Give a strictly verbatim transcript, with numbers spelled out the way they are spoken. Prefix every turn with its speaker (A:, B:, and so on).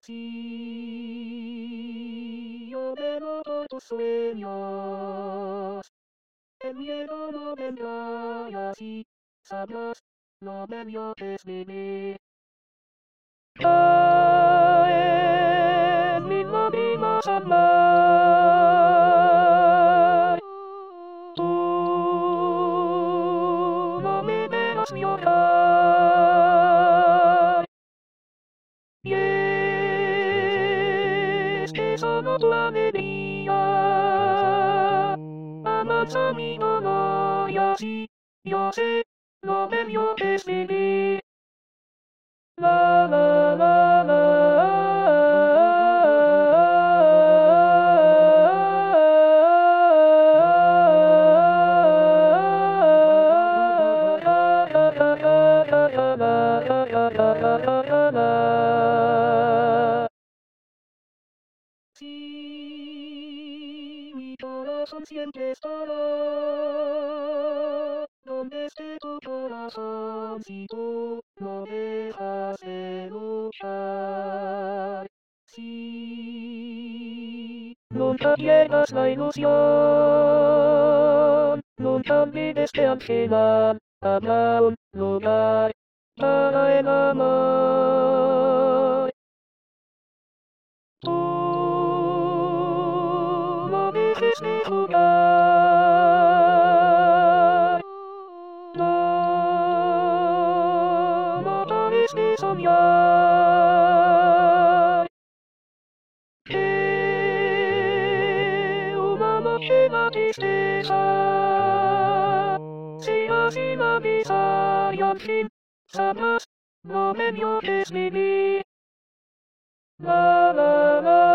A: Sí, yo velo por tus sueños. El miedo no vendrá y así sabrás lo bello que es vivir. Caen mil lágrimas al mar. Tú no me verás llorar. Y es que solo tu alegría amansa mi dolor y así yo sé lo bello que es vivir. La la la la. Sí, mi corazón siempre estará donde esté tu corazón si tú no dejas de luchar. Sí, nunca pierdas la ilusión, nunca olvides que al final habrá un lugar para el amor. Tú no dejes de jugar, no, no pares de soñar, que una noche la tristeza sea sin avisar y al fin sabrás lo bello que es vivir. La la la.